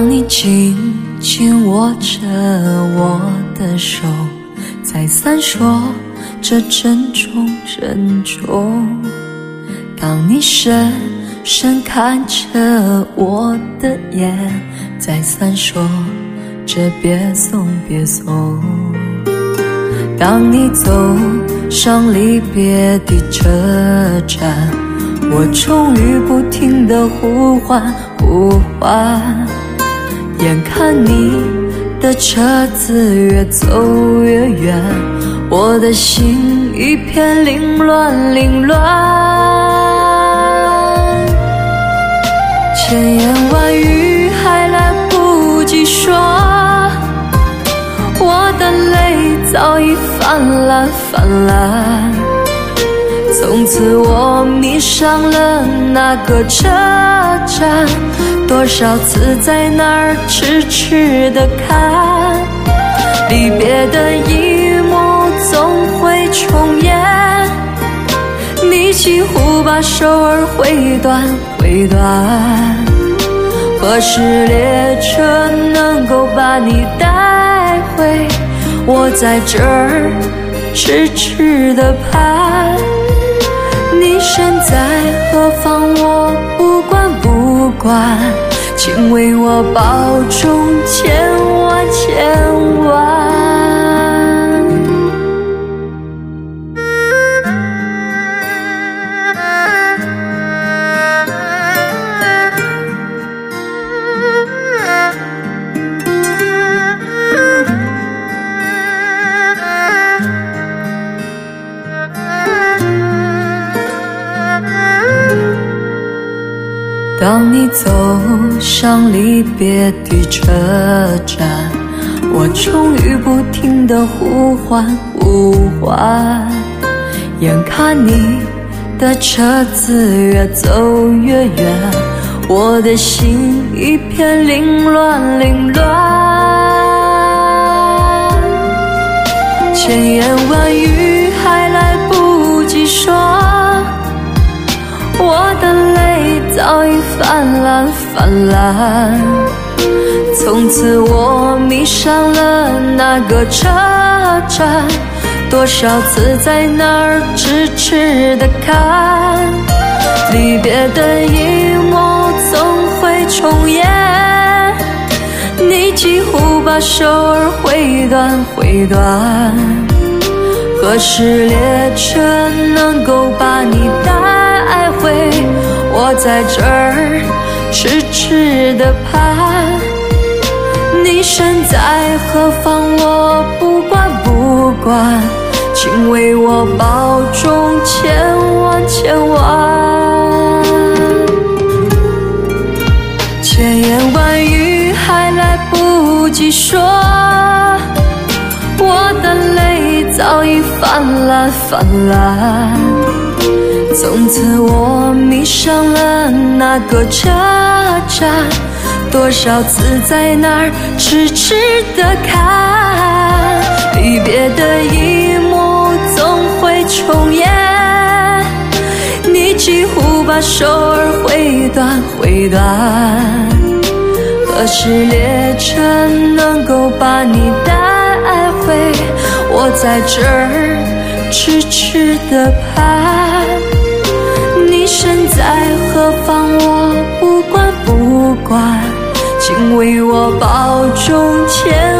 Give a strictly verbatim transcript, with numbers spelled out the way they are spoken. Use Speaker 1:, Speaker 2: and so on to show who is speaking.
Speaker 1: 当你紧紧握着我的手，在闪烁着珍重珍重，当你深深看着我的眼，在闪烁着别送别送，当你走上离别的车站，我终于不停地呼唤呼唤，眼看你的车子越走越远，我的心一片凌乱凌乱，千言万语还来不及说，我的泪早已泛滥泛滥，从此我迷上了那个车站，多少次在那儿痴痴地看，离别的一幕总会重演，你几乎把手儿挥断挥断，何时列车能够把你带回，我在这儿痴痴地盼，你身在何方我不管不管，请为我保重千万千万。当你走上离别的车站，我终于不停地呼唤呼唤，眼看你的车子越走越远，我的心一片凌乱凌乱，千言万语还来不及说，我的泪早已泛滥泛滥，从此我迷上了那个车站，多少次在那儿痴痴地看，离别的一幕总会重演，你几乎把手儿挥断挥断，何时列车能够把你带回，我在这儿痴痴地盼，你身在何方我不管不管，请为我保重千万千万，千言万语还来不及说，我的泪早已泛滥泛滥，从此我迷上了那个车站，多少次在那儿痴痴地看，离别的一幕总会重演，你几乎把手儿挥断挥断，何时列车能够把你带回，我在这儿痴痴地盼，你身在何方我不管不管，请为我保重千